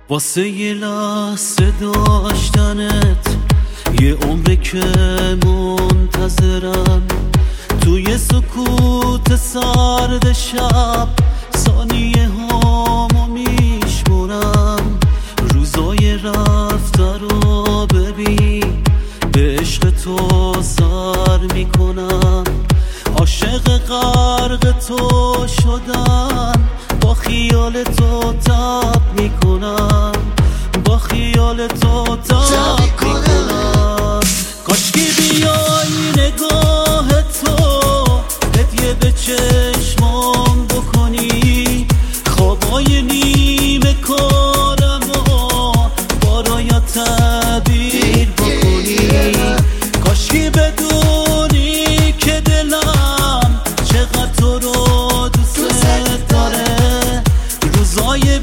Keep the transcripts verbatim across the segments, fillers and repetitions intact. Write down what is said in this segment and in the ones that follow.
واسه یه لحظه داشتنت یه عمره که منتظرم، توی سکوت سرد شب ثانیه هامو میشمرم. روزای رفته رو ببین، به عشق تو سر میکنم. عاشق غرق تو شدم، با خیال تو تب میکنم، با خیال تو تب میکنم. کاشکی بیای نگاه تو هدیه به چشمام بکنی، خوابای نیمه کارمو بارایا تعبیر بکنی. کاشکی بدونی که دلم چقدر تو رو دوست داره، روزای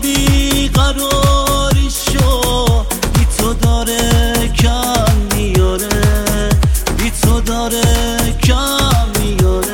بیقراریشو بی تو داره کم میاره، بی تو داره کم میاره.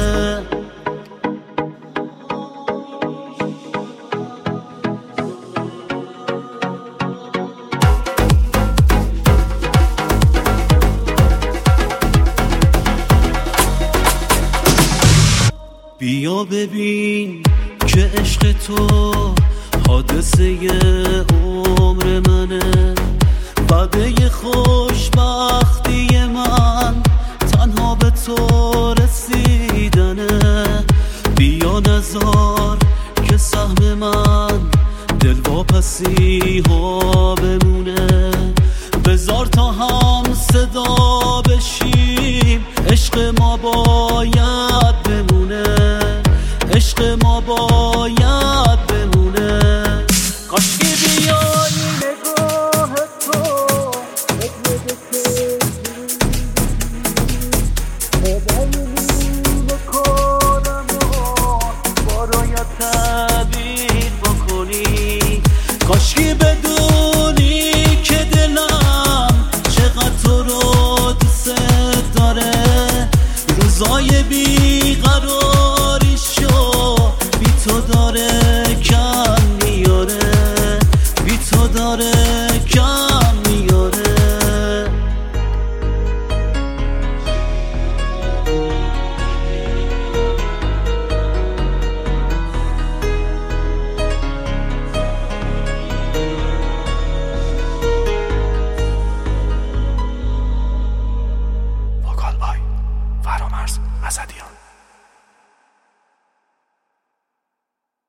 بیا ببین که عشق تو حادثه عمر منه، وعده خوشبختی من تنها به تو رسیدنه. بیا نزار که سهم من دل واپسی ها بمونه، بذار تا هم صدا بشیم، عشق ما باید بمونه، عشق ما باید بمونه. کاشکی بیای نگاه تو هدیه به چشمام کارمو بارایا تعبیر بکنی. کاشکی بدونی که دلم چقدر تو رو دوست داره، روزای بیقراریشو بی تو داره کم میاره، بی تو داره کم میاره. وکال بای فرامرز اسدیان.